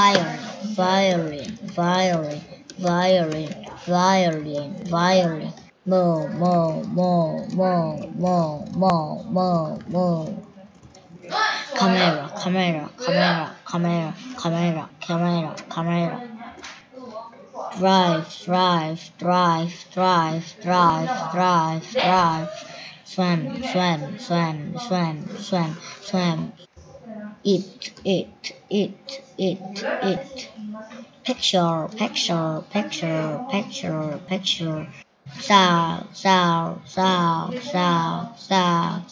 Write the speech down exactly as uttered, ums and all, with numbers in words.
violin, violin, violin, violin, violin, mo, mo, mo, mo, mo, mo, mo, mo. Camera, camera, camera, camera, camera, camera, camera. Drive, drive, drive, drive, drive, drive, drive. Swim, swim, swim, swim, swim, swim. Eat, eat, eat, eat, eat. Picture, picture, picture, picture, picture. Sound, sound, sound, sound, sound.